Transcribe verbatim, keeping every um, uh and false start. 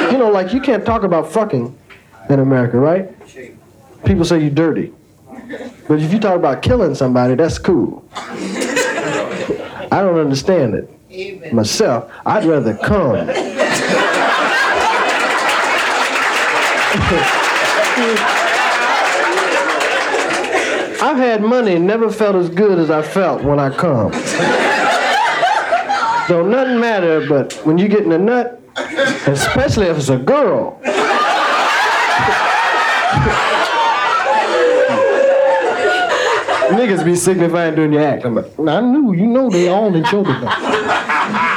You know, like you can't talk about fucking in America, right? People say you're dirty. But if you talk about killing somebody, that's cool. I don't understand it. Myself, I'd rather come. I've had money and never felt as good as I felt when I come. Don't nothing matter, but when you get in a nut, especially if it's a girl. Niggas be signifying during your act. I'm like, I knew, you know they all in shoulder.